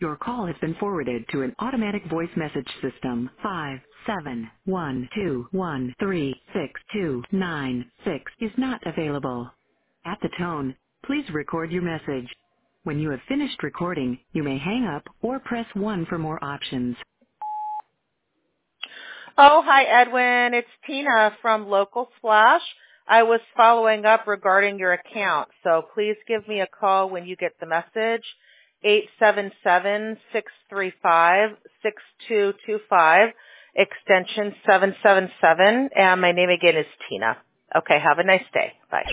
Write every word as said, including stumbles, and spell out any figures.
Your call has been forwarded to an automatic voice message system. Five seven one two one three six two nine six is not available. At the tone, please record your message. When you have finished recording, you may hang up or press one for more options. Oh, hi, Edwin. It's Tina from Local Splash. I was following up regarding your account, so please give me a call when you get the message, eight seven seven, six three five, six two two five, extension seven seven seven, and my name again is Tina. Okay, have a nice day. Bye.